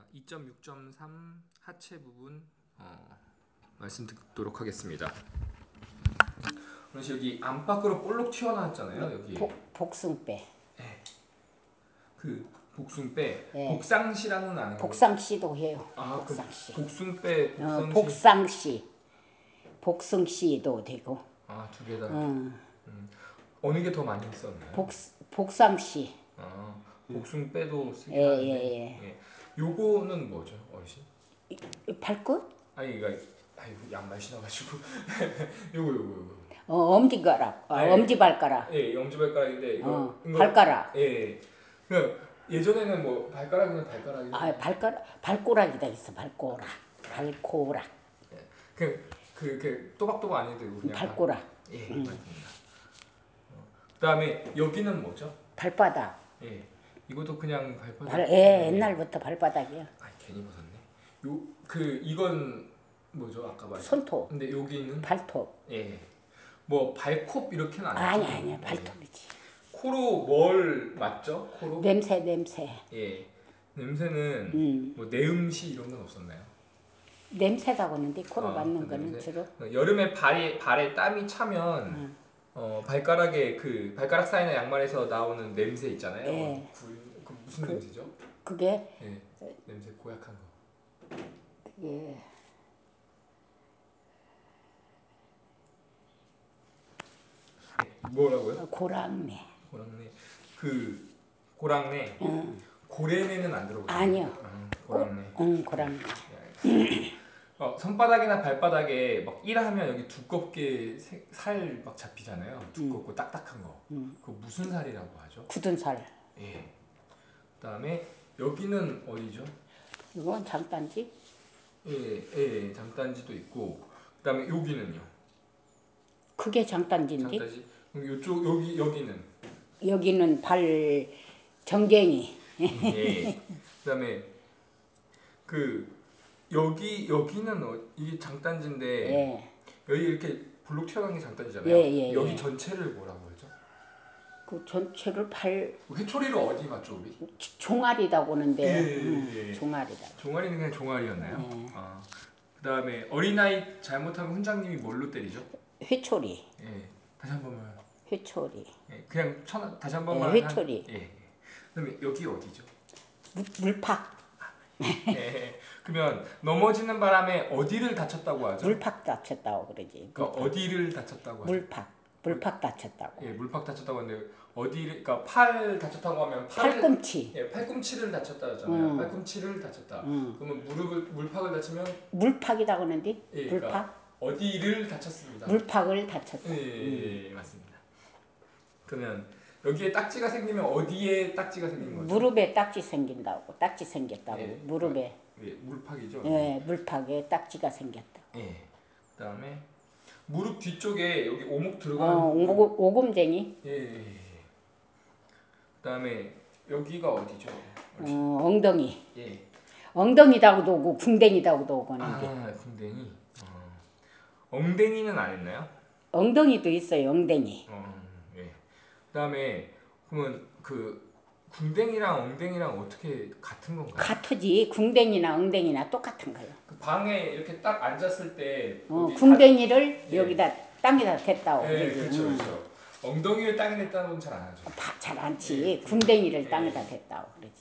2.6.3 하체 부분 말씀 듣도록 하겠습니다. 그래서 여기 안팎으로 볼록 튀어나왔잖아요. 여기 복숭배. 네. 그 복숭배, 네. 복상시라는 아는 거예요. 복상씨도 해요. 아, 복상씨. 그 복숭배, 복상시. 복상씨. 복숭씨도 되고. 아, 두 개 다. 어느 게 더 많이 썼나요? 복상씨. 아, 복숭배도 쓰긴 예, 하는데. 예. 예. 요거는 뭐죠, 어르신? 발끝? 아니, 이거 아이고 양말 신어가지고 요거. 엄지가락. 네. 엄지발가락. 예, 엄지발가락인데 이거 발가락. 예. 그 예전에는 뭐 발가락이면 발가락이. 발꼬락이다 있어. 발꼬락. 그 또박또박 안 해도 되고 그냥 발꼬락. 예, 맞습니다. 그다음에 여기는 뭐죠? 발바닥. 예. 이것도 그냥 발바닥. 옛날부터 발바닥이야. 아, 괜히 벗었네. 이건 뭐죠? 아까 말씀. 손톱. 근데 여기는 발톱. 예. 뭐 발톱 이렇게는 안 했죠? 아니야. 발톱이지. 코로 뭘 맞죠? 코로? 냄새. 예. 냄새는 뭐 내음시 이런 건 없었나요? 냄새라고 하는데 코로 맞는 거는 냄새. 주로 여름에 발에 땀이 차면 발가락에 그 발가락 사이나 양말에서 나오는 냄새 있잖아요. 예. 그 무슨 냄새죠? 그게 예. 냄새 고약한 거. 그게 뭐라고요? 고랑내. 그 고랑내. 고래내는 안 들어보셨나요? 아니요. 고랑내. 고랑내. 손바닥이나 발바닥에 막 일하면 여기 두껍게 살 막 잡히잖아요. 두껍고 딱딱한 거. 그거 무슨 살이라고 하죠? 굳은 살. 예. 그다음에 여기는 어디죠? 이건 장단지? 예, 장단지도 있고. 그다음에 여기는요? 그게 장단지인데. 장단지. 그럼 여기는? 여기는 발 정갱이. 예. 그다음에 여기는 이게 장단지인데 예. 여기 이렇게 블록 튀어나온 게 장단지잖아요. 예. 여기 전체를 뭐라고 하죠? 그 전체를 회초리로 어디 맞죠, 우리? 종아리라고 하는데. 예. 종아리다. 종아리는 그냥 종아리였나요? 예. 그다음에 어린아이 잘못하면 훈장님이 뭘로 때리죠? 회초리. 예. 다시 한 번만. 회초리. 예. 그냥 다시 한 번만. 회초리. 예. 그다음에 여기 어디죠? 물팍. 예. 그러면 넘어지는 바람에 어디를 다쳤다고 하죠? 물팍 다쳤다고 그러지. 그러니까 어디를 다쳤다고 하죠? 물팍 다쳤다고. 예, 물팍 다쳤다고 하는데 그러니까 팔 다쳤다고 하면 팔꿈치. 예, 팔꿈치를 다쳤다 하잖아요. 팔꿈치를 다쳤다. 그러면 물팍을 다치면 물팍이라고 하는데. 예, 물팍. 그러니까 어디를 다쳤습니다. 물팍을 다쳤다. 예, 맞습니다. 그러면 여기에 딱지가 생기면 어디에 딱지가 생긴 거죠? 무릎에 딱지 생긴다고. 딱지 생겼다고. 예, 무릎에. 예, 물팍이죠. 예, 물팍에 딱지가 생겼다. 예. 그다음에 무릎 뒤쪽에 여기 오목 들어가는 부분. 오금쟁이. 예. 그다음에 여기가 어디죠? 엉덩이. 예. 엉덩이라고도 오고 궁뎅이라고도 오고 하는데. 궁뎅이. 엉덩이는 안 했나요? 엉덩이도 있어요. 엉덩이. 예. 그다음에 그러면 궁뎅이랑 엉덩이랑 어떻게 같은 건가요? 같으지. 궁뎅이나 엉덩이나 똑같은 거예요. 그 방에 이렇게 딱 앉았을 때 궁뎅이를 예. 여기다 땅에다 댔다고. 예, 그렇죠. 엉덩이를 땅에 댔다는 건 잘 안 하죠. 잘 않지. 예, 궁뎅이를 땅에다 댔다고 그러지.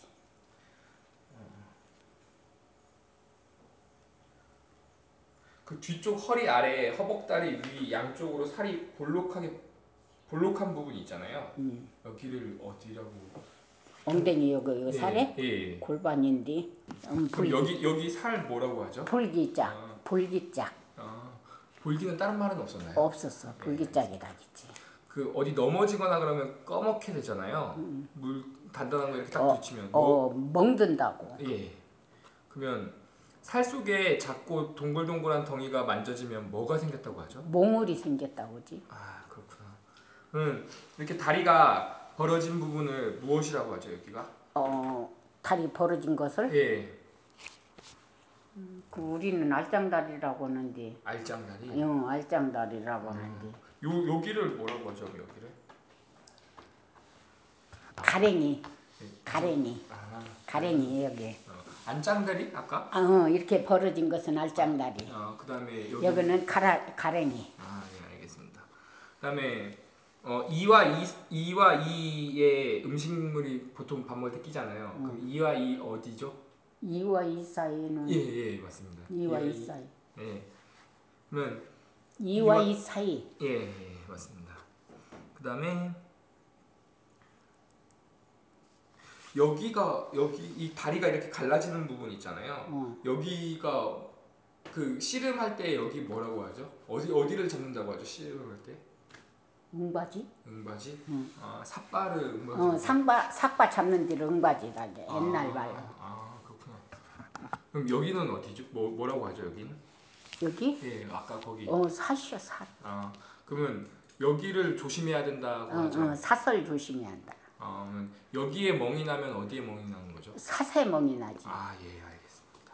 그 뒤쪽 허리 아래 허벅다리 위 양쪽으로 살이 볼록한 부분이 있잖아요. 여기를 어디라고? 엉덩이 여기 살에 예. 골반인데. 그럼 여기 살 뭐라고 하죠? 볼기짝. 볼기짝. 볼기는 다른 말은 없었나요? 없었어. 볼기짝이라겠지. 그 어디 넘어지거나 그러면 꺼멓게 되잖아요. 물 단단한 거 이렇게 딱 붙이면 멍든다고. 예. 그러면 살 속에 작고 동글동글한 덩이가 만져지면 뭐가 생겼다고 하죠? 몽울이 생겼다고지. 아, 그렇구나. 이렇게 다리가 벌어진 부분을 무엇이라고 하죠, 여기가? 다리 벌어진 것을? 예. 우리는 알짱다리라고 하는데. 알짱다리? 알짱다리라고 하는데. 여기를 뭐라고 하죠, 여기를? 가랭이. 가랭이. 아, 가랭이 여기. 안짱다리 아까? 이렇게 벌어진 것은 알짱다리. 그다음에 여기는 가랭이. 네, 알겠습니다. 그다음에 이와 이의 음식물이 보통 밥 먹을 때 끼잖아요. 그럼 이와 이 어디죠? 이와 이 사이는 예, 맞습니다. 이와 이 사이. 예. 그러면 이와 이 사이. 예, 맞습니다. 그다음에 여기 이 다리가 이렇게 갈라지는 부분 있잖아요. 여기가 그 씨름할 때 여기 뭐라고 하죠? 어디를 잡는다고 하죠? 씨름할 때? 응바지? 응바지? 삿발을 응바지. 삭바 잡는 데를 응바지다. 옛날 말로. 그렇구나. 그럼 여기는 어디죠? 뭐라고 하죠? 여기는? 여기? 예, 아까 거기. 삿이요, 삿. 그러면 여기를 조심해야 된다고 하죠. 삿을 조심해야 한다. 여기에 멍이 나면 어디에 멍이 나는 거죠? 삿에 멍이 나지. 예, 알겠습니다.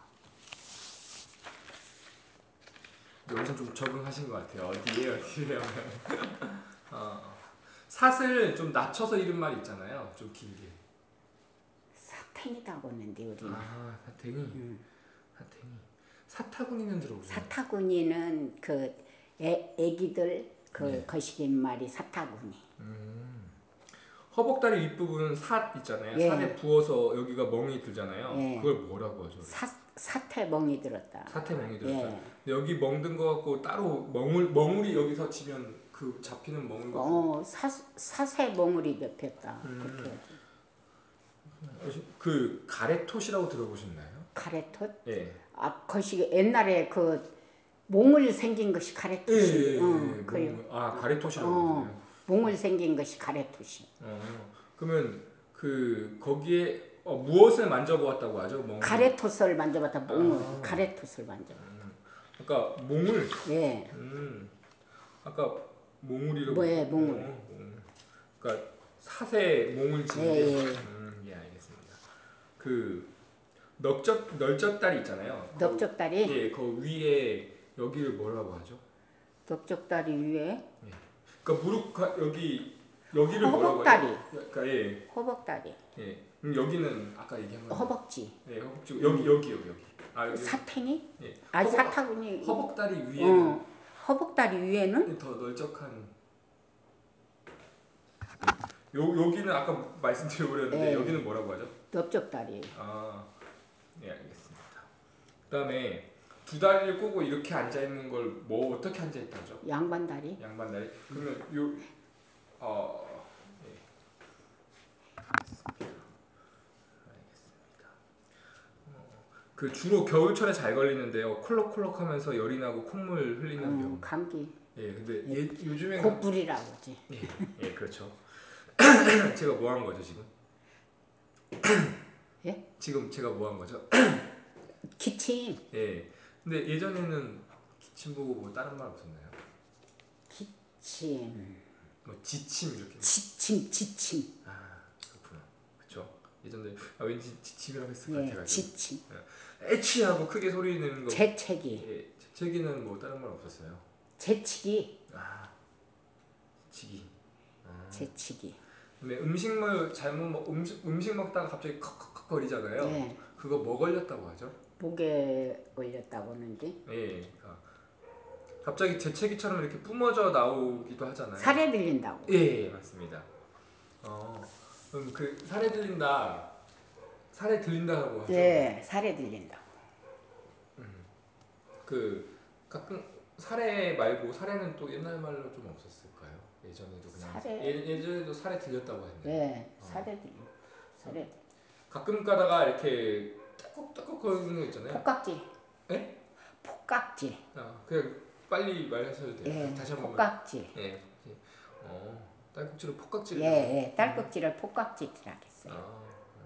여기서 좀 적응하신 것 같아요. 어디에 하면. 삿을 좀 낮춰서 이른 말이 있잖아요. 좀 길게. 사탱이라고 하는데 우리는. 사탱이. 사탱이. 사타구니는 들어보셨나요? 사타구니는 그 애기들 네. 거시긴 말이 사타구니. 허벅다리 윗부분 삿 있잖아요. 예. 삿에 부어서 여기가 멍이 들잖아요. 예. 그걸 뭐라고 하죠? 사태 멍이 들었다. 사태 멍이 들었다. 예. 근데 여기 멍든 거 갖고 따로 멍울이 여기서 치면 그 잡히는 멍울 갖고. 사세 멍울이 잡혔다. 그렇게. 그 가래톳이라고 들어보셨나요? 가래톳? 예. 거시 옛날에 그 몽을 생긴 것이 가래톳이. 가래톳이라고 하세요. 몽을 생긴 것이 가래톳이. 그러면 거기에 무엇을 만져보았다고 하죠? 가래톳을 만져봤다. 몽을 가래톳을 만져봤다. 아까 몽을. 예. 아까 몽울이라고. 뭐예 몽울. 그러니까 사세 몽을 지는 게. 예, 알겠습니다. 그 널쩍다리 있잖아요. 넓적다리? 예, 그 위에 여기를 뭐라고 하죠? 넓적다리 위에? 예. 그러니까 여기를 허벅다리. 뭐라고 해요? 그러니까 예. 허벅다리. 예. 여기는 아까 얘기한 거. 허벅지. 예, 허벅지. 여기요. 여기. 사탱이? 예. 사타구니. 허벅다리 위에는 허벅다리 위에는? 더 널쩍한. 여기는 아까 말씀드려버렸는데 예. 여기는 뭐라고 하죠? 넓적다리. 네, 알겠습니다. 그다음에 두 다리를 꼬고 이렇게 앉아 있는 걸 어떻게 앉아 있다죠? 양반다리. 양반다리. 그러면 네. 알겠습니다. 그 주로 겨울철에 잘 걸리는데요. 콜록콜록하면서 열이 나고 콧물 흘리는 병. 감기. 예, 근데 요즘에는 곧불이라고 하지. 예, 그렇죠. 제가 뭐 한 거죠 지금? 예? 지금 제가 뭐 한 거죠? 기침. 예. 근데 예전에는 기침 보고 뭐 다른 말 없었나요? 기침. 뭐 지침 이렇게. 지침. 그렇구나. 그렇죠. 예전에 왠지 지침이라고 했을 것 예, 같아가지고. 지침. 애취하고 크게 소리 내는 거. 재채기. 예, 재채기는 뭐 다른 말 없었어요? 재치기. 지기. 재치기. 그다음에 음식물 잘못 음식 먹다가 갑자기 컥컥컥 거리잖아요. 예. 그거 뭐 걸렸다고 하죠? 목에 걸렸다고 하는데. 예. 그러니까 갑자기 재채기처럼 이렇게 뿜어져 나오기도 하잖아요. 살에 들린다고. 예, 맞습니다. 그럼 그 살에 들린다고 하죠? 예, 살에 들린다고. 그 가끔 사례 말고 사례는 또 옛날 말로 좀 없었을까요? 예전에도 그냥 예전에도 사례 들렸다고 했는데. 예, 살에 들린다. 살에. 가끔 가다가 이렇게 딱딱딱 거리는 거 있잖아요. 폭각질. 예? 폭각질. 그냥 빨리 말하셔도 돼요. 예, 다시 한번. 폭각질. 예. 딸꾹질을 폭각질. 예, 딸꾹질을 폭각질이라 했어요.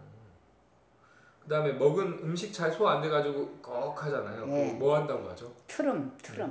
그다음에 먹은 음식 잘 소화 안 돼가지고 꺽 하잖아요. 예. 그거 뭐 한다고 하죠? 트름.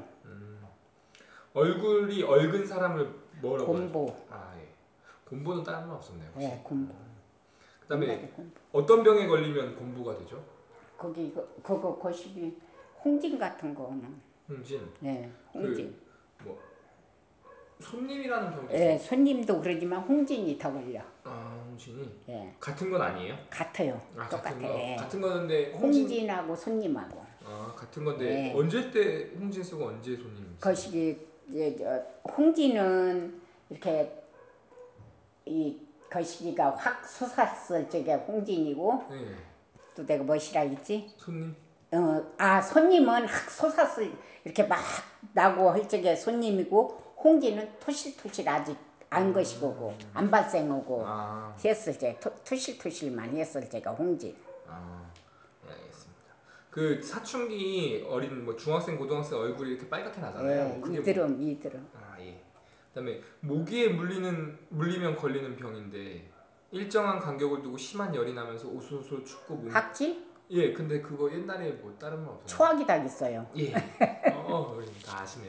얼굴이 얼근 사람을 뭐라고 곰보. 하죠? 예. 곰보는 다른 말 없었나요? 혹시? 예, 곰보. 그다음에 어떤 병에 걸리면 곰보가 되죠? 거기 그거 거시기 홍진 같은 거는. 홍진. 예, 홍진. 손님이라는 병도 예, 있어요. 손님도 그러지만 홍진이 더 걸려. 아, 홍진이. 예, 같은 건 아니에요? 같아요. 아, 똑같아. 같은 거. 예. 같은 거는데 홍진하고 손님하고. 아, 같은 건데 예. 언제 때 홍진 쓰고 언제 손님 쓰고? 거시기 이제 홍진은 이렇게 이 거시기가 확 솟았을 적에 홍진이고 네. 또 내가 뭐시라 했지? 손님. 손님은 확 솟았을 이렇게 막 나고 할 적에 손님이고 홍진은 토실토실 아직 안 것이고 안 발생하고 아, 했을 때 토실토실만 했을 때가 홍진. 아, 네, 알겠습니다. 그 사춘기 어린 뭐 중학생, 고등학생 얼굴이 이렇게 빨갛게 나잖아요. 예, 그게 뭐? 이들은. 아, 예. 그다음에 모기에 물리면 걸리는 병인데 일정한 간격을 두고 심한 열이 나면서 오솔오솔 춥고 몸. 학질? 예, 근데 그거 옛날에 뭐 다른 말 없었나요? 초학이 다 있어요. 예. 다 아시네요.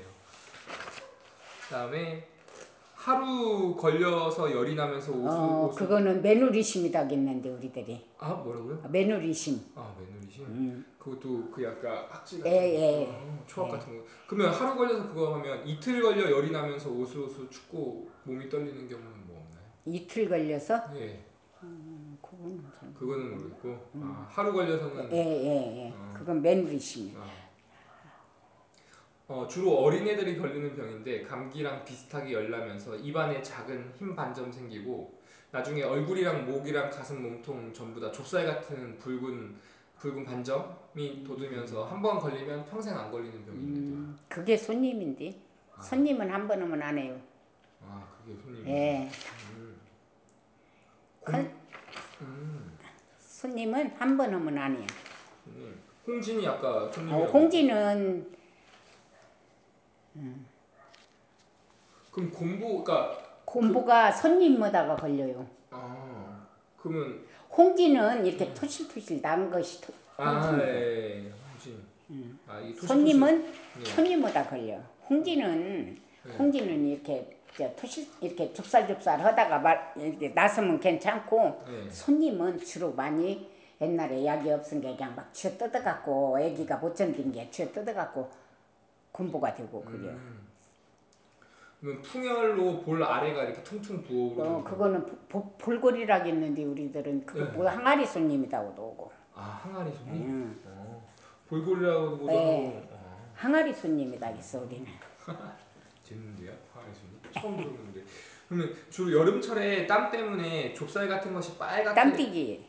그다음에 하루 걸려서 열이 나면서 오솔. 그거는 매누리심이다겠는데 우리들이. 아, 뭐라고요? 매누리심. 아, 메누리신. 그것도 그 약간 학질 예, 같은 예. 거, 초학 예. 같은 거. 그러면 하루 걸려서 그거 하면 이틀 걸려 열이 나면서 오슬오슬 춥고 몸이 떨리는 경우는 뭐 없나요? 이틀 걸려서? 예, 그거는 잘 그거는 모르겠고, 아, 하루 걸려서는. 예. 그건 매누리심. 주로 어린애들이 걸리는 병인데 감기랑 비슷하게 열나면서 입안에 작은 흰 반점 생기고 나중에 얼굴이랑 목이랑 가슴, 몸통 전부 다 좁쌀 같은 붉은 반점이 돋으면서 한 번 걸리면 평생 안 걸리는 병이 있는데요. 그게 손님인데. 손님은 한 번 오면 안 해요. 아, 그게 손님이요. 예. 공, 음, 손님은 한 번 오면 안 해요. 손님. 홍진이 아까 손님이라고. 홍지는 그럼 그러니까 곰보가 손님마다가 걸려요. 그러면 홍지는 이렇게 토실토실 난 것이 아, 홍진이고. 예, 홍진. 아, 이 토시토시. 손님은 예. 손님마다 걸려. 홍지는 이렇게 이렇게 좁쌀좁쌀 하다가 이렇게 나서면 괜찮고 네. 손님은 주로 많이 옛날에 약이 없으니까 그냥 막 쥐어 뜯어갖고 애기가 못 견딘 게 쥐어 뜯어갖고 군보가 되고 그래요. 그러면 풍열로 볼 아래가 이렇게 퉁퉁 부어오르는. 그거는 볼거리라겠는데 우리들은 그거 네. 뭐 항아리 손님이라고도 오고. 아, 항아리 손님. 볼골이라고도 네. 하고. 항아리 손님이다 있어 우리는. 재밌는데요, 항아리 손님. 처음 들어보는데. 그러면 주로 여름철에 땀 때문에 좁쌀 같은 것이 빨갛게. 땀띠기.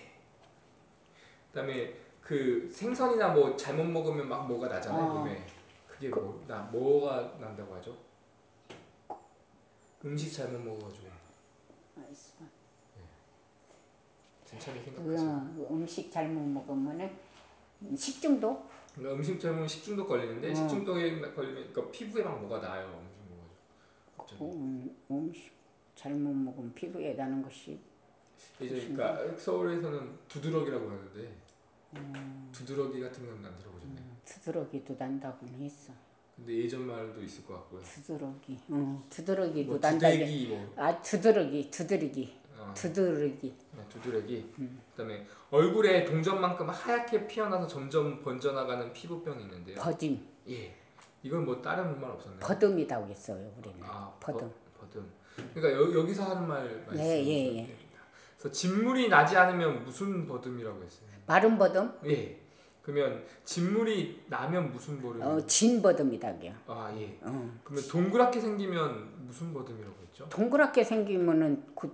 그다음에 그 생선이나 뭐 잘못 먹으면 막 뭐가 나잖아요 몸에. 그게 뭐가 난다고 하죠? 음식 잘못 먹어가지고. 천천히 생각하시고. 음식 잘못 먹으면은 식중독? 그러니까 음식 잘못 식중독 걸리는데 식중독에 걸리면 그러니까 피부에 막 뭐가 나요. 음식 먹어가지고. 갑자기. 음식 잘못 먹으면 피부에 나는 것이 이제 그러니까 서울에서는 두드러기라고 하는데 두드러기 같은 건 안 들어보셨나요? 두드러기도 난다고는 했어. 근데 예전 말도 있을 것 같고요. 두드러기도 뭐 난다. 두대기 뭐. 두드러기. 네, 두드러기. 그다음에 얼굴에 동전만큼 하얗게 피어나서 점점 번져나가는 피부병이 있는데요. 버짐. 예. 이건 뭐 다른 말 없었나요? 버듬이라고 했어요 우리는. 버듬. 버듬. 그러니까 여기서 하는 말씀이시죠? 예. 그래서 진물이 나지 않으면 무슨 버듬이라고 했어요? 마른 버듬? 예. 그러면 진물이 나면 무슨 버듬? 진버듬이다요. 아, 예. 그러면 동그랗게 생기면 무슨 버듬이라고 했죠? 동그랗게 생기면은 그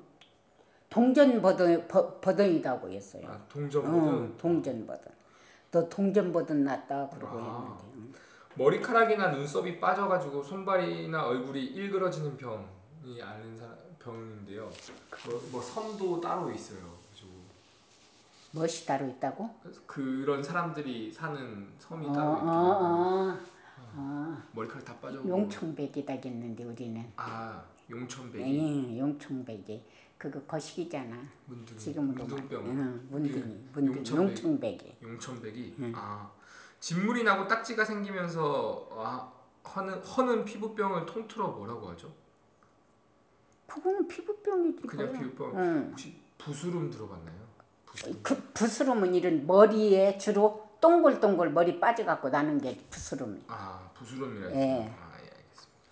버듬이라고 했어요. 아, 동전버듬. 동전버듬. 너 동전버듬 났다 그러고 했는데. 머리카락이나 눈썹이 빠져가지고 손발이나 얼굴이 일그러지는 병이 앓는 병인데요. 뭐 섬도 따로 있어요. 그래가지고 멋이 따로 있다고? 그런 사람들이 사는 섬이 따로 있긴. 머리카락 다 빠져. 용청백이다겠는데 우리는. 아, 용천백이. 용청백이. 그거 거식이잖아. 문둥이. 지금으로 문둥병. 문둥이. 용천백이. 용청백이. 진물이 나고 딱지가 생기면서 허는 피부병을 통틀어 뭐라고 하죠? 그거는 피부병이지. 그냥 뭐야. 피부병. 혹시 부스름 들어봤나요? 부스름. 그 부스럼은 이런 머리에 주로 동글동글 머리 빠져갖고 나는 게 부스럼이. 아, 부스럼이라 예. 했어요. 아, 예, 알겠습니다.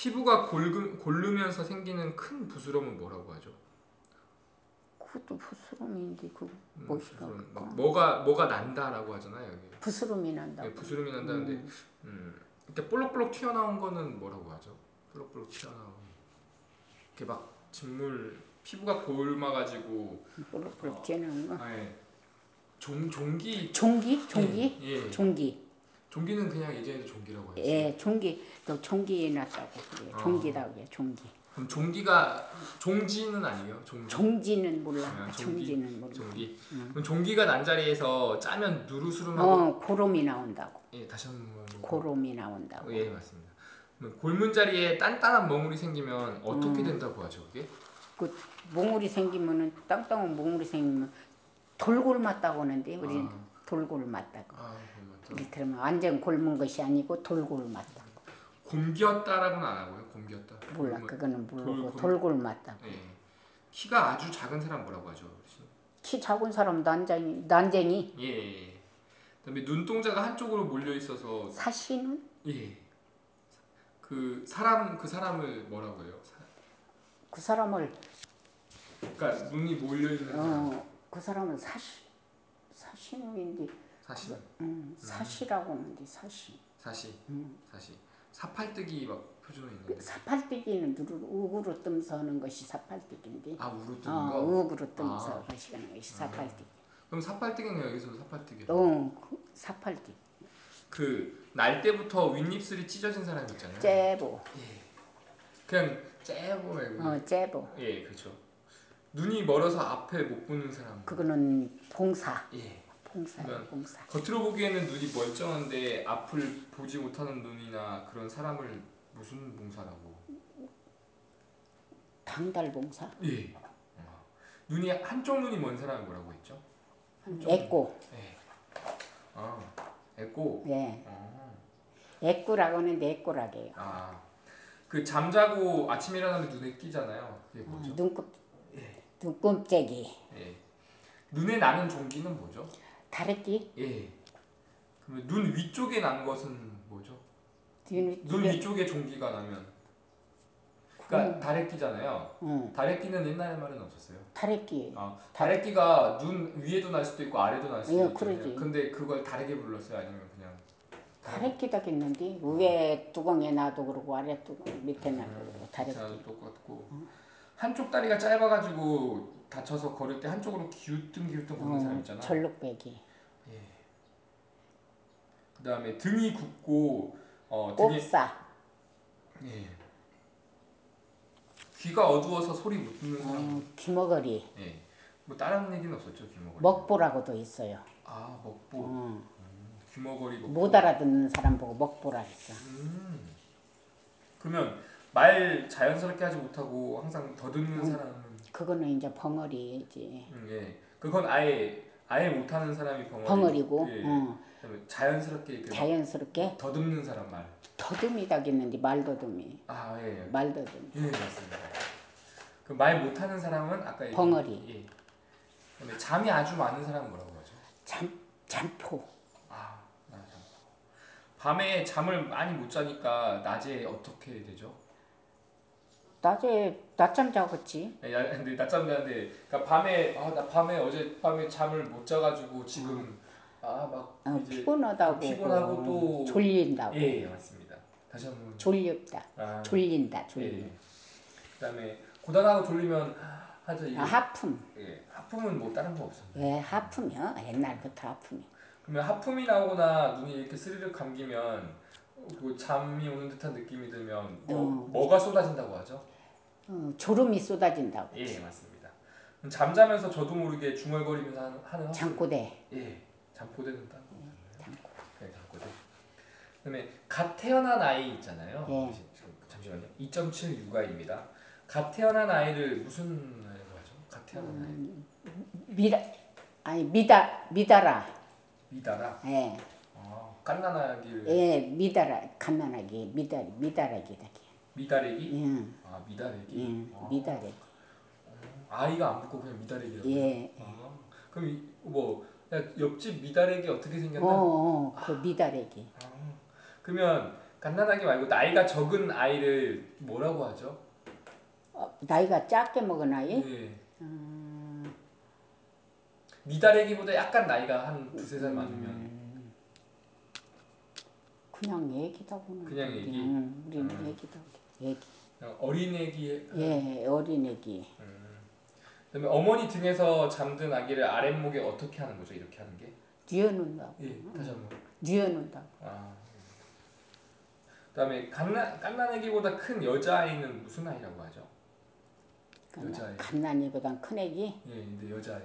피부가 고르면서 생기는 큰 부스럼은 뭐라고 하죠? 그것도 부스럼인데 그 무엇이가 부스럼. 그까? 뭐가 난다라고 하잖아요. 여기. 부스럼이 난다고. 네, 부스럼이 난다는데 이렇게 볼록볼록 튀어나온 거는 뭐라고 하죠? 볼록볼록 튀어나온 이렇게 막 직물 피부가 골마가지고 볼록볼록 튀어나온 거. 네. 종기. 종기? 예. 종기. 종기는 그냥 예전에도 종기라고 했어요. 예, 종기. 또 종기 났다고 그래요. 종기라고 해요. 종기. 그럼 종기가 종지는 아니에요? 종지는 몰라. 종기. 종지는 몰라. 종기. 그럼 종기가 난 자리에서 짜면 누르스름하고 고름이 나온다고. 예, 다시 한번 고름이 나온다고. 예, 맞습니다. 그럼 골문 자리에 단단한 멍울이 생기면 어떻게 된다고 하죠, 그게? 그 몽울이 생기면은 땅땅한 몽울이 생기면 돌골 맞다고 하는데 우리는 돌골 맞다고. 맞다. 이를테면 완전 곪은 것이 아니고 돌골 맞다고. 곰겼다라고는 안 하고요. 곰겼다. 몰라, 그거는 모르고 돌- 돌골 맞다고. 예. 키가 아주 작은 사람 뭐라고 하죠? 어르신? 키 작은 사람 난쟁이. 예, 예. 그다음에 눈동자가 한쪽으로 몰려 있어서 사시는 예. 그 사람을 뭐라고 해요? 그 사람을 그러니까 눈이 몰려 있는 사람. 그 사람은 사시는인데 사시. 사시라고 하는데 사시. 사시. 사시. 사팔뜨기 막 표준어 있는데. 사팔뜨기는 우그로 뜸서 하는 것이 사팔뜨기인데. 우로 뜨는 거? 우그로 뜸서 하시는 것이 사팔뜨기. 그럼 사팔뜨기는 여기서도 사팔뜨기. 사팔뜨기. 그 날 때부터 윗입술이 찢어진 사람 있잖아요. 째보. 예. 그냥 째보 말고. 째보. 예, 그렇죠. 눈이 멀어서 앞에 못 보는 사람. 그거는 봉사. 예. 봉사예요, 봉사. 겉으로 보기에는 눈이 멀쩡한데 앞을 보지 못하는 눈이나 그런 사람을 무슨 봉사라고? 당달봉사. 예. 눈이 한쪽 눈이 먼 사람이 뭐라고 했죠? 애꼬. 예. 애꼬. 예. 애꼬라고 하는데 애꼬라고 해요. 그 잠자고 아침에 일어나면 눈에 끼잖아요. 그게 뭐죠? 눈곱재기. 예. 눈에 나는 종기는 뭐죠? 다래끼. 예. 그러면 눈 위쪽에 난 것은 뭐죠? 눈 위쪽에 종기가 나면 그러니까 다래끼잖아요. 다래끼는 옛날에 말은 없었어요. 다래끼. 다래끼가 눈 위에도 날 수도 있고 아래도 날 수도 있잖아요. 그러지. 근데 그걸 다르게 불렀어요? 아니면 그냥 다래끼다겠는데 위에 뚜껑에 놔도 그러고 아래 뚜껑 밑에 놔도 그러고 다래끼. 똑같고 한쪽 다리가 짧아가지고 다쳐서 걸을 때 한쪽으로 기우뚱기우뚱 걷는 사람 있잖아. 절룩배기. 예. 그다음에 등이 굽고 꼽사. 예. 귀가 어두워서 소리 못 듣는 사람. 귀머거리. 예. 뭐 다른 얘기는 없었죠, 귀머거리. 먹보라고도 있어요. 먹보. 귀머거리 먹보. 못 알아듣는 사람 보고 먹보라 했어. 그러면 말 자연스럽게 하지 못하고 항상 더듬는 사람은 그거는 이제 벙어리지. 예. 그건 아예 못하는 사람이 벙어리고. 예. 자연스럽게 이렇게 자연스럽게 더듬는 사람 말. 더듬이다겠는데 말더듬이. 예. 말더듬. 예, 맞습니다. 그 말 못하는 사람은 아까 벙어리. 예. 그다음에 잠이 아주 많은 사람은 뭐라고 하죠? 잠포. 잠포. 밤에 잠을 많이 못 자니까 낮에 어떻게 되죠? 낮에 낮잠 자겠지. 근데 낮잠 자는데 그러니까 밤에 어젯밤에 잠을 못 자가지고 지금 이제 피곤하다고. 피곤하고 또 졸린다고. 예, 맞습니다. 다시 한번 졸립다. 졸린다. 예. 그다음에 고단하고 졸리면 하죠. 하품. 예. 하품은 뭐 다른 거 없었나요? 예, 하품이요. 옛날부터 하품이. 그러면 하품이 나오거나 눈이 이렇게 스르륵 감기면 뭐 잠이 오는 듯한 느낌이 들면 뭐가 쏟아진다고 하죠? 졸음이 쏟아진다고. 예, 맞습니다. 그럼 잠자면서 저도 모르게 중얼거리면서 하는 헛소리. 잠꼬대. 예, 잠꼬대는 딴 거. 잠꼬대. 네, 잠꼬대. 그다음에 갓 태어난 아이 있잖아요. 예. 잠시만요. 2.7 육아입니다. 갓 태어난 아이를 무슨 아이라고 하죠? 갓 태어난 아이. 미다라. 미다라. 예. 갓난아기를. 예, 미다라. 갓난아기. 미다라기다. 미다래기? 예. 미다래기. 미다래기. 아이가 안 붙고 그냥 미다래기라고요? 예. 그럼 옆집 미다래기 어떻게 생겼나? 그 미다래기. 그러면 갓난아기 말고 나이가 적은 아이를 뭐라고 하죠? 나이가 작게 먹은 아이? 예. 미달애기보다 약간 나이가 한 두세 살 많으면 그냥 애기다고 하는데. 그냥 애기? 우리는 애기다고 해. 애기. 그냥 어린애기. 예, 어린애기. 그다음에 어머니 등에서 잠든 아기를 아랫목에 어떻게 하는 거죠? 이렇게 하는 게? 뉘어놓는다고. 예, 다시 한번. 뉘어놓는다고. 아. 그다음에 갓난아기보다 큰 여자아이는 무슨 아이라고 하죠? 여자아이. 갓난이보단 큰 애기? 예, 근데 여자아이.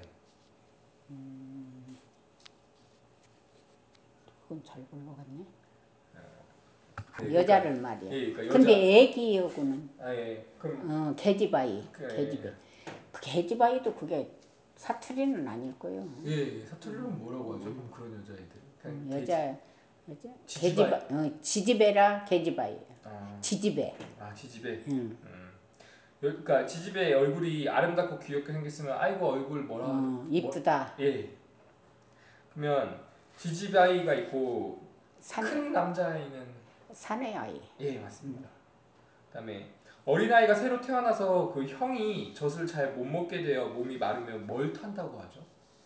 그건 잘 모르겠네. 네, 여자를 그러니까, 말이야. 예, 그러니까 근데 애기하고는 아, 예. 그럼 계집아이. 그, 계집애. 그 계집아이도 그게 사투리는 아닐 거예요. 예, 사투리로는 뭐라고 하죠? 그럼 그런 여자애들. 그냥 여자 지지바이. 지지배라 계집아이. 아, 지지배. 지지배. 응. 그러니까 지지배 얼굴이 아름답고 귀엽게 생겼으면 아이고 얼굴 이쁘다. 예. 그러면 지지배아이가 있고 사내. 큰 남자아이는 사내 아이. 예, 맞습니다. 그다음에 어린아이가 새로 태어나서 그 형이 젖을 잘 못 먹게 되어 몸이 마르면 뭘 탄다고 하죠?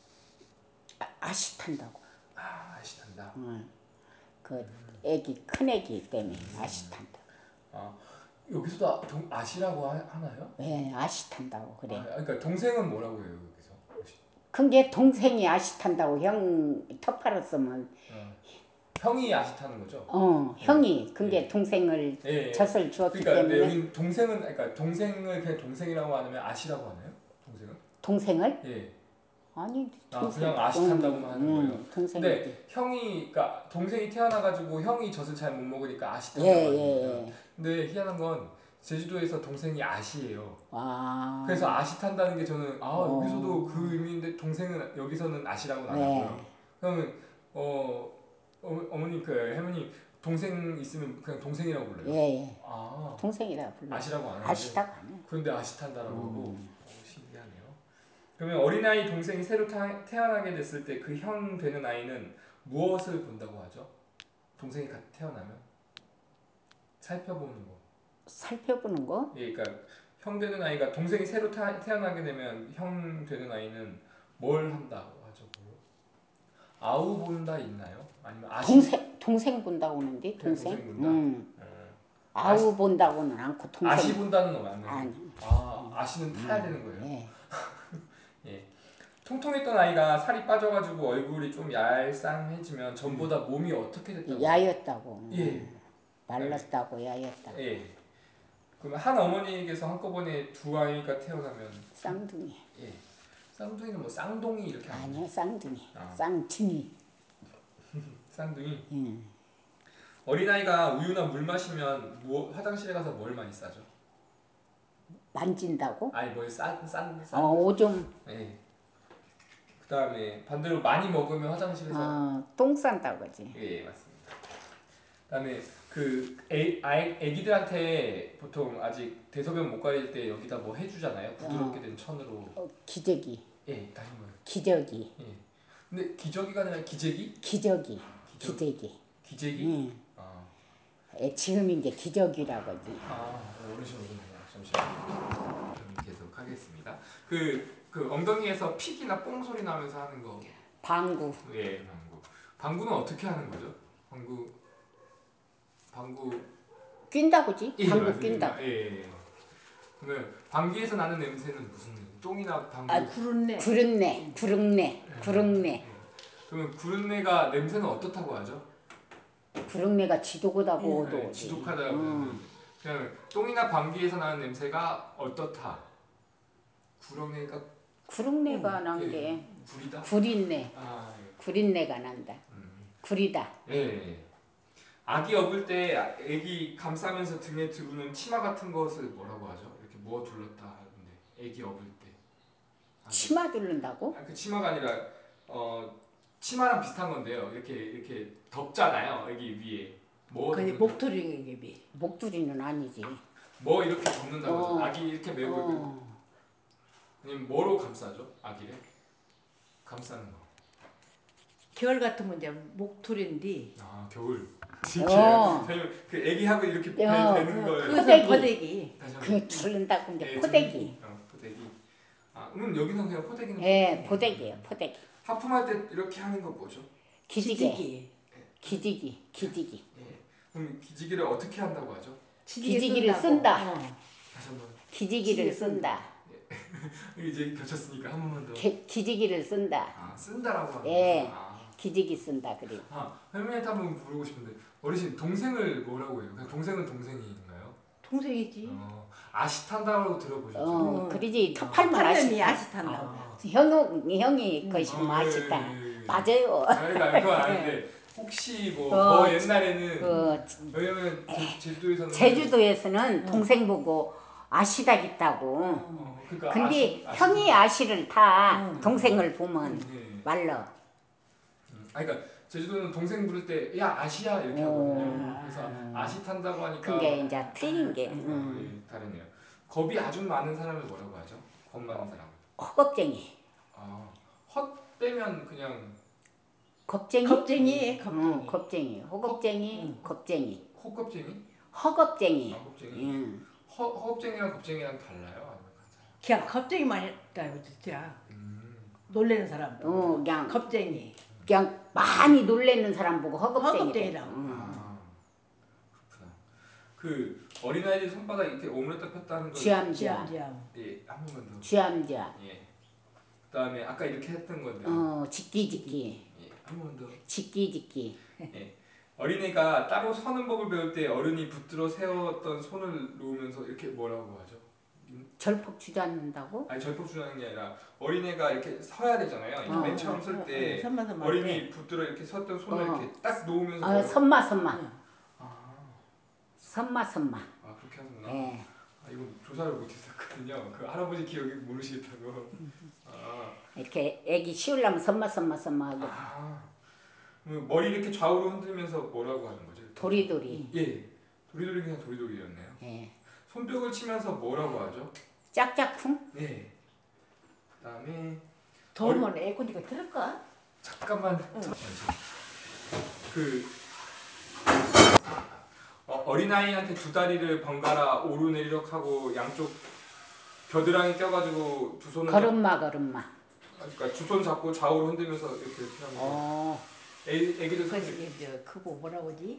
아시 탄다고. 아시 탄다. 그 애기 큰 애기 때문에 아시 탄다. 아, 여기서도 아시라고 하나요? 왜 아시 탄다고 그래. 그러니까 동생은 뭐라고 해요 여기서? 그게 동생이 아시 탄다고 형 턱팔았으면 형이 아시 타는 거죠? 형이 근데 동생을 젖을 주었기 그러니까 때문에 여기 동생은 그러니까 동생을 그냥 동생이라고 하면 아시라고 하나요? 동생은? 동생을? 예. 아니 동생. 그냥 아시 탄다고만 하는 거예요. 동생이. 근데 형이 그러니까 동생이 태어나가지고 형이 젖을 잘 못 먹으니까 아시 탄다고 하는 거예요. 근데 희한한 건 제주도에서 동생이 아시예요. 그래서 아시 탄다는 게 저는 여기서도 그 의미인데 동생은 여기서는 아시라고는 안 하고요. 그러면 어머니 그 할머니 동생 있으면 그냥 동생이라고 불러요. 예. 동생이라고 불러. 아시라고 안 하는데. 아시다고 안 해. 그런데 아시 탄다라고 하고 신기하네요. 그러면 어린아이 동생이 새로 태어나게 됐을 때 그 형 되는 아이는 무엇을 본다고 하죠? 동생이 갓 태어나면 살펴보는 거. 살펴보는 거? 예, 그러니까 형 되는 아이가 동생이 새로 태어나게 되면 형 되는 아이는 뭘 한다고 하죠? 아우 본다 있나요? 아니면 동생 본다고 하는데 동생? 동생 본다. 아우 본다고는 않고 동생. 아시 본다는 거 맞나요? 아니. 아시는 타야 되는 거예요. 예. 예. 통통했던 아이가 살이 빠져가지고 얼굴이 좀 얄쌍해지면 전보다 몸이 어떻게 됐다고? 야였다고. 예. 말랐다고 야였다고. 예. 그러면 한 어머니에게서 한꺼번에 두 아이가 태어나면 쌍둥이. 예. 쌍둥이는 뭐 쌍둥이 이렇게 하는 아니야 쌍둥이. 아. 쌍둥이. 쌍둥이. 어린아이가 우유나 물 마시면 화장실에 가서 뭘 많이 싸죠? 만진다고? 아니 싼 오줌. 예. 그다음에 반대로 많이 먹으면 화장실에서 똥 싼다고 그지. 예, 맞습니다. 그다음에 그 애기들한테 보통 아직 대소변 못 가릴 때 여기다 뭐 해주잖아요. 부드럽게 된 천으로. 기저귀. 예, 다시 한번. 기저귀. 예. 근데 기저귀가 아니라 기재기? 기저귀. 기저귀. 기재기? 지금 이제 기저귀라고 하지. 어르신 오셨네요. 잠시만요. 계속 하겠습니다. 그 엉덩이에서 픽이나 뽕 소리 나면서 하는 거. 방구. 예, 방구. 방구는 어떻게 하는 거죠? 방구. 낀다고지? 예, 방구 맞습니다. 낀다. 예. 그러면 방귀에서 나는 냄새는 무슨 똥이나 방구? 구른내. 그러면 구른내가 냄새는 어떻다고 하죠? 구른내가 지독하다고. 네, 지독하다고. 그냥 똥이나 방귀에서 나는 냄새가 어떻다? 구른내가 난 게 구리다? 구린내. 예. 구린내가 난다. 구리다. 예. 아기 업을 때 아기 감싸면서 등에 두르는 치마 같은 것을 뭐라고 하죠? 이렇게 모아 둘렀다 하는데 아기 업을 때. 치마 두른다고? 그 치마가 아니라 치마랑 비슷한 건데요. 이렇게 덮잖아요. 여기 위에. 그게 목도리인게 목도리는 아니지. 뭐 이렇게 덮는다고 하죠. 아기 이렇게 메고 아니면 뭐로 감싸죠? 아기를 감싸는 거. 겨울 같으면 이제 목토리인데. 아 겨울. 어. 그 애기하고 이렇게 어. 되는 걸. 그것은 포대기. 포대기. 다시 한번. 그 줄른다고 이제 예, 포대기. 포대기. 아 그럼 여기서 그냥 포대기는. 예, 포대기예요, 포대기. 하품할 때 이렇게 하는 거 뭐죠? 기지개. 기지기. 예. 그럼 기지개를 어떻게 한다고 하죠? 기지기를 쓴다고. 쓴다. 다시 한번. 기지기를 쓴다. 이제 겹쳤으니까 한 번만 더. 기지기를 쓴다. 아 쓴다라고 하는 예. 아. 기지기 쓴다 그리고. 할머니한테 한번 물어보고 싶은데 어르신 동생을 뭐라고 해요? 그냥 동생은 동생인가요? 동생이지. 아시 탄다고 들어보셨죠? 그러지 턱팔만 팔년이 아시타. 아시탄다고. 형이 것이면 아시타. 맞아요. 그러니까 그건 아는데 혹시 뭐 더 옛날에는 왜냐면 제주도에서는 제주도에서는 동생 보고 아시다겠다고. 그러니까 근데 아시- 형이 아시를 타 동생을 보면 네. 말러. 그러니까 제주도는 동생 부를 때 야 아시야 이렇게 하거든요. 그래서 아시 탄다고 하니까 그게 이제 틀린 게. 예, 다르네요. 겁이 아주 많은 사람을 뭐라고 하죠? 겁 많은 사람. 허겁쟁이. 헛 빼면 그냥 겁쟁이? 겁쟁이. 겁쟁이. 허겁쟁이, 겁쟁이. 콧겁쟁이? 허겁쟁이. 겁쟁이. 허겁쟁이랑 겁쟁이랑 달라요? 아니면 같아요? 그냥 겁쟁이만 했다고 진짜. 놀래는 사람. 그냥 겁쟁이. 그냥 많이 놀래는 사람 보고 허겁쟁이. 허겁쟁이라고. 그렇구나. 그 어린아이들 손바닥 이렇게 오므렸다 폈다 하는 거. 쥐암쥐암. 예, 한 번만 더. 쥐암쥐암. 예. 그다음에 아까 이렇게 했던 건데. 짓기짓기. 예, 한 번만 더. 짓기짓기. 예. 어린애가 따로 서는 법을 배울 때 어른이 붙들어 세웠던 손을 놓으면서 이렇게 뭐라고 하죠? 절폭 주저앉는다고? 아니 절폭 주자는 게 아니라 어린애가 이렇게 서야 되잖아요. 이렇게 맨 처음 설 때 선마선마 어린이 붙들어 이렇게 섰던 손을 이렇게 딱 놓으면서 선마. 아 그렇게 하는구나. 예. 이거 조사를 못했었거든요. 그 할아버지 기억이 모르시겠다고. 이렇게 애기 쉬우려면 선마 하고. 그럼 머리 이렇게 좌우로 흔들면서 뭐라고 하는 거죠? 도리도리. 예. 도리도리 그냥 도리도리였네요. 예. 손뼉을 치면서 뭐라고 하죠? 짝짝쿵? 네. 그다음에 더우면 에어컨 이거 틀을까? 잠깐만. 그 어린아이한테 두 다리를 번갈아 오르내리락 하고 양쪽 겨드랑이 껴가지고 두 손을 걸음마. 그러니까 두 손 잡고 좌우로 흔들면서 이렇게 하는 거. 애기들 손 그래서 그거 뭐라고 하지?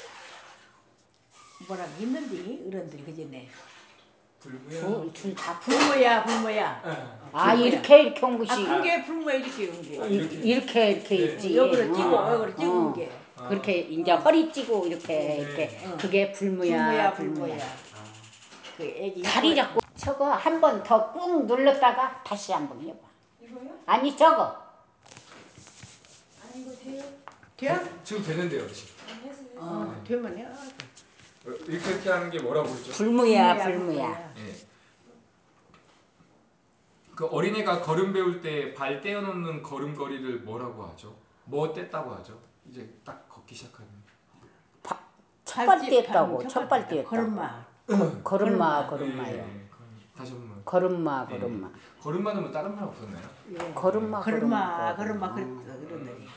뭐라고 있는데 어른들이 그전에 줄다 불모야. 이렇게 온 것이. 그게 불모야 이렇게 온 게. 이렇게 있지. 여기를 찍은 게. 그렇게 이제 허리 찌고 이렇게 그게 불무야. 그 애기 다리 잡고 저거 한 번 더 꾹 눌렀다가 다시 한번 해봐. 이거요? 아니 저거. 아니 이거 돼요? 지금 되는데요, 어르신. 되면 해. 이렇게 하는 게 뭐라고 그러죠? 불무야. 예. 그 어린애가 걸음 배울 때 발 떼어놓는 걸음걸이를 뭐라고 하죠? 뭐 뗐다고 하죠? 이제 딱 걷기 시작하는. 첫발 떼었다고. 첫발 떼었다고. 걸음마. 걸음마요. 예. 다시 한 번. 걸음마. 걸음마는 뭐 다른 말 없었나요? 걸음마. 그런다니.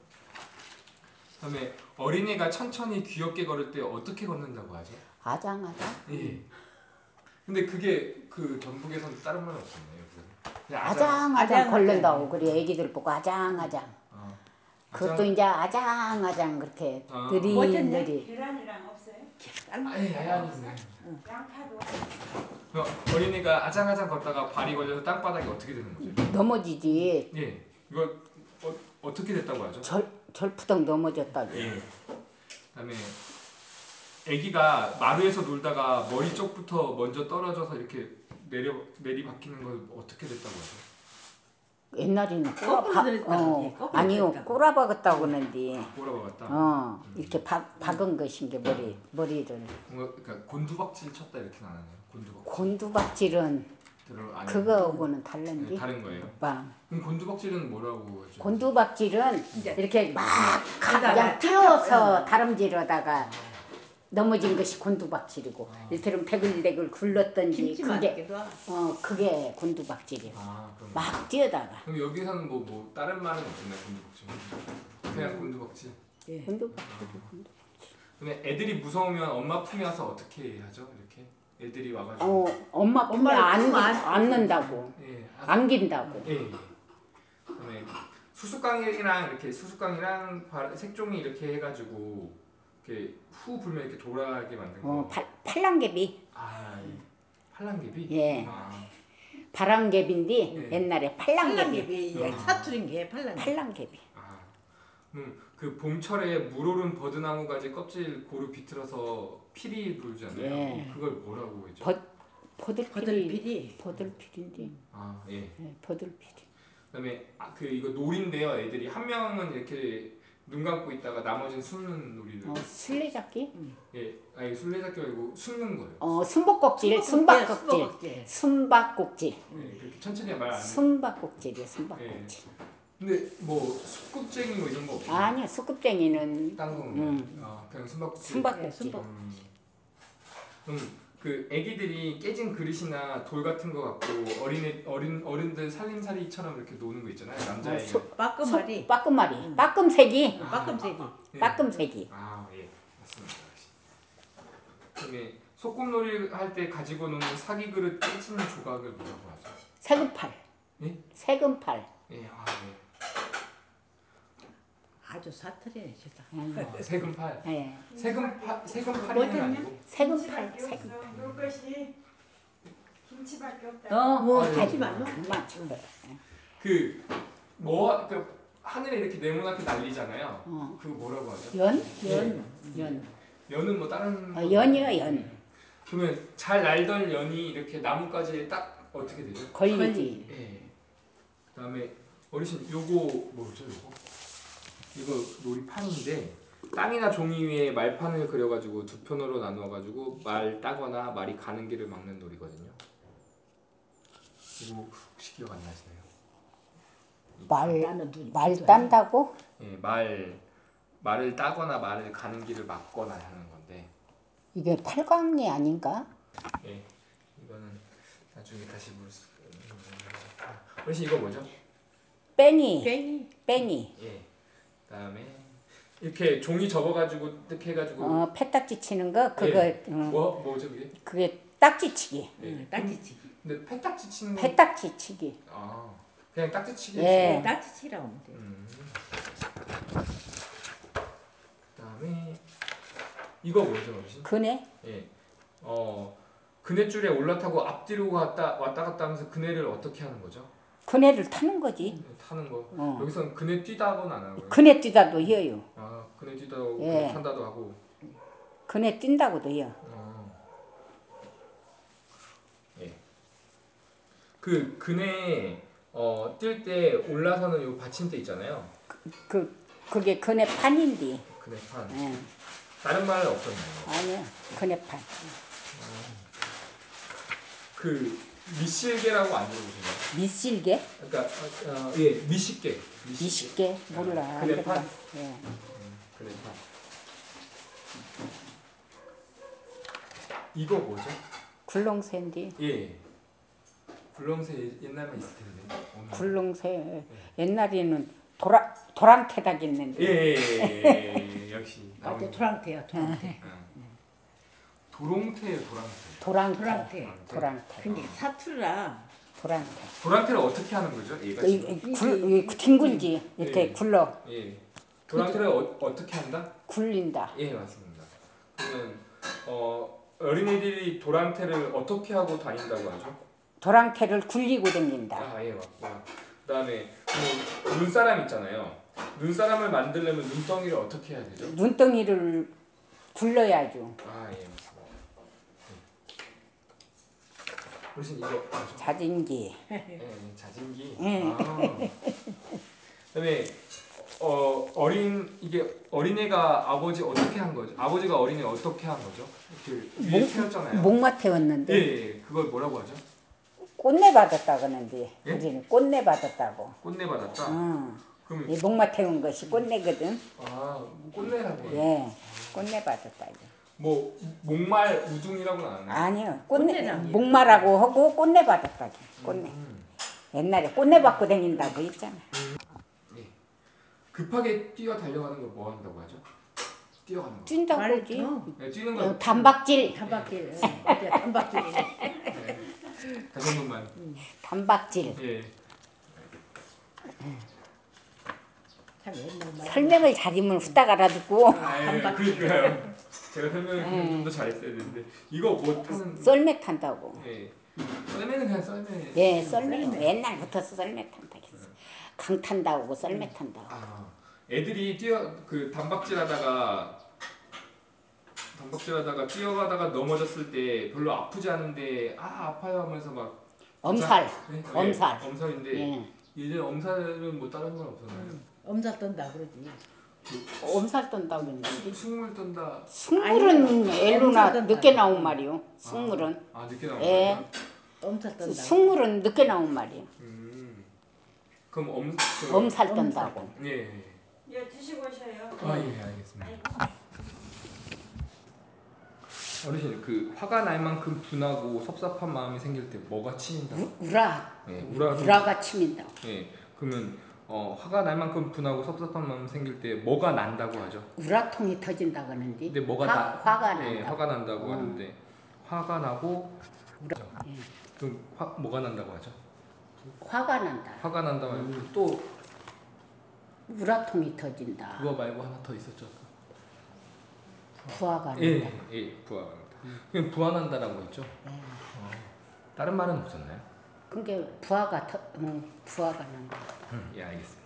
그다음에 어린애가 천천히 귀엽게 걸을 때 어떻게 걷는다고 하죠? 아장아장. 예. 근데 그게 그 전북에서는 다른 말 없었나요? 그냥 아장아장 걸른다고. 그래 애기들 보고 아장아장. 그것도 이제 아장아장 그렇게 느리. 계란이랑 없어요? 아니 아니네. 양파도 어린이가 아장아장 걷다가 발이 걸려서 땅바닥에 어떻게 되는 거죠? 넘어지지. 예. 이거 어떻게 됐다고 하죠? 절푸덩 넘어졌다고. 예. 그다음에 아기가 마루에서 놀다가 머리 쪽부터 먼저 떨어져서 이렇게 내리박히는 걸 어떻게 됐다고 하죠? 옛날에는 아니요 꼬라박았다고 하는데 꼬라박았다. 이렇게 박은 것인 게 머리를. 그러니까 곤두박질 쳤다 이렇게는 안 하네요. 곤두박질은 그거하고는 다른데. 다른 거예요? 그럼 곤두박질은 뭐라고 하죠? 곤두박질은 이렇게 막 그냥 뛰어서 다름질하다가 넘어진 것이 곤두박질이고 이를테면 배글배글 굴렀던지 그게 곤두박질이에요. 막 뛰어다가. 그럼 여기서는 뭐 다른 말은 없나요? 곤두박질? 숨바꼭질. 예. 문득박질. 근데 애들이 무서우면 엄마 품에 와서 어떻게 하죠? 이렇게 애들이 와가지고. 엄마 품에 엄마를 품 안는다고. 예. 안긴다고. 예. 그다음에 수수깡이랑 이렇게 수수깡이랑 색종이 이렇게 해가지고 이렇게 후 불면 이렇게 돌아가게 만든 거. 팔랑개비. 아, 예. 팔랑개비? 예. 아, 바람개비인데 예. 옛날에 팔랑개비. 팔랑개비 아. 사투린 게 팔랑개비. 팔랑개비. 아. 그 봄철에 물오른 버드나무 가지 껍질 고루 비틀어서 피리 불잖아요. 예. 그걸 뭐라고 했죠? 버들피리. 버들피리. 버들피리인데. 아, 예. 예, 버들피리. 그다음에 그 이거 놀인데요. 애들이 한 명은 이렇게 눈 감고 있다가 나머지는 숨는 놀이를. 술래잡기? 예, 아니 술래잡기 말고 숨는 거예요. 숨바꼭질. 숨바꼭질. 숨바꼭질. 예, 그렇게 천천히 말 안 해. 숨바꼭질이야, 숨바꼭질. 근데 뭐 숙급쟁이 뭐 이런 거 없어요? 아니야, 수급쟁이는 딴 거. 그냥 숨바꼭질. 숨바꼭질. 그 애기들이 깨진 그릇이나 돌 같은 거 갖고 어른들 살림살이처럼 이렇게 노는 거 있잖아요. 남자애가. 빠끔하리. 빠끔마리. 빠끔새기. 빠끔새기. 예. 빠끔새기. 아, 예. 맞습니다. 그다음에 소꿉놀이 할 때 가지고 노는 사기 그릇 깨진 조각을 뭐라고 하죠? 세금팔. 예? 세금팔. 예, 아, 예. 아주 사투리네 진짜. 세금팔. 예. 세금팔이는 아니고. 세금팔. 세금. 놀 것이 김치밖에 없다. 하지 말로. 그만 좀. 그 하늘에 이렇게 네모나게 날리잖아요. 그거 뭐라고 하죠? 연? 연. 연은 뭐 다른. 연이요, 연. 그러면 잘 날던 연이 이렇게 나뭇가지에 딱 어떻게 되죠? 걸리지. 예. 그다음에 어르신 요거 뭐죠 요거? 이거 놀이판인데 땅이나 종이 위에 말판을 그려가지고 두 편으로 나누어가지고 말 따거나 말이 가는 길을 막는 놀이거든요. 이거 혹시 기억 안 나시나요? 말 딴다고? 예, 말을 따거나 말을 가는 길을 막거나 하는 건데. 이게 팔광리 아닌가? 예, 이거는 나중에 다시 어르신 이거 뭐죠? 뺑이. 예. 그다음에 이렇게 종이 접어가지고 뜩 해가지고. 패딱지 치는 거 그거. 예. 뭐죠 그게? 그게 딱지치기. 예. 딱지치기. 근데 패딱지 치는 건. 패딱지 치기. 아, 그냥 딱지치기. 예. 딱지치라고 하면 돼. 그다음에 이거 뭐죠 어르신? 그네? 예. 그네줄에 올라타고 앞뒤로 왔다 갔다 하면서 그네를 어떻게 하는 거죠? 그네를 타는 거지. 타는 거. 여기서는 그네 뛰다고는 안 하고요. 그네 뛰다도 해요. 아, 그네 뛰다고 예. 그네 탄다도 하고. 그네 뛴다고도 해요. 예. 그 그네 뛸 때 올라서는 요 받침대 있잖아요. 그게 그네 판인데. 그네판. 예. 다른 말은 없었나요? 아니야, 그네판. 그 미실개라고 안 들어보시나요? 미실개? 그러니까 예, 미식개. 미식개? 몰라. 안 그네판. 들어봐. 예. 그네판. 이거 뭐죠? 굴렁쇠인데. 예. 굴렁쇠 옛날만 있을 텐데. 굴렁쇠. 옛날에는 도랑태닭 있는데. 예. 역시. 맞아, 도랑태야, 도랑태. 도롱태예요, 도랑태. 근데 사투리라. 도랑태를 어떻게 하는 거죠? 얘가 지금? 뒹굴지. 이렇게 예. 굴러. 예. 도랑태를 어떻게 한다? 굴린다. 예, 맞습니다. 그러면 어린애들이 도랑태를 어떻게 하고 다닌다고 하죠? 도랑태를 굴리고 다닌다. 아, 예, 맞고. 그다음에 눈사람 있잖아요. 눈사람을 만들려면 눈덩이를 어떻게 해야 되죠? 눈덩이를 굴러야죠. 아, 예, 맞습니다. 어르신 이거 뭐죠? 자진기. 예, 자진기. 예. 그다음에 이게 어린애가 아버지 어떻게 한 거죠? 아버지가 어린애 어떻게 한 거죠? 이렇게 위에 태웠잖아요. 목마 태웠는데. 예. 그걸 뭐라고 하죠? 꽃내 받았다 그러는데. 예? 우리는 꽃내 받았다고. 꽃내 받았다. 그럼 이 목마 태운 것이 꽃내거든. 꽃내라고. 예. 꽃내 받았다. 뭐 목말 우둥이라고는 안 하나요? 아니요. 꽃내라고. 목마라고 하고 꽃내 받았다고. 꽃내. 옛날에 꽃내 받고 다닌다고 했잖아. 예. 급하게 뛰어 달려가는 걸 뭐 한다고 하죠? 뛰어가는 거. 뛴다고 말이 하지. 네, 뛰는 거. 단박질. 단박질. 어디야 단박질. 네. 다시 한 번만. 단박질. 예. 참 옛날 말. 설명을 잘하면 후딱 알아듣고. 아, 그러니까요. 제가 설명을 좀 더 잘했어야 되는데 이거 뭐 타는. 썰매 탄다고. 예. 썰매는 그냥 썰매. 예, 썰매요. 옛날부터 썰매 탄다 했어. 강 탄다고 썰매 탄다고. 아, 애들이 그 단박질하다가 뛰어가다가 넘어졌을 때 별로 아프지 않은데 아파요 하면서 막 엄살. 네? 엄살. 예, 엄살인데 예. 이제 엄살은 뭐 다른 건 없었나요? 엄살 떤다 그러지. 엄살 떤다고 했는데. 식물 떤다. 승물은 아니요. 엘로나 엄살 떤다. 늦게 나온 말이요. 승물은. 늦게 나온 예. 거예요? 엄살 떤다. 승물은 늦게 나온 말이요. 그럼 엄살 떤다고. 예. 예, 드시고 오셔요. 예, 알겠습니다. 어르신, 그 화가 날 만큼 분하고 섭섭한 마음이 생길 때 뭐가 치민다? 우라. 예, 우라가 치민다. 예. 그러면 화가 날 만큼 분하고 섭섭한 마음 생길 때 뭐가 난다고 하죠? 우라통이 터진다고 하는데. 근데 뭐가 화가 난다. 예, 화가 난다고 하는데 화가 나고 그럼 뭐가 난다고 하죠? 화가 난다. 화가 난다 말고 또 우라통이 터진다. 그거 말고 하나 더 있었죠? 부화가 난다. 예, 부화가 난다. 그럼 부화난다라고 했죠? 다른 말은 없었나요? 그게 부화가 난다. 예, 알겠습니다.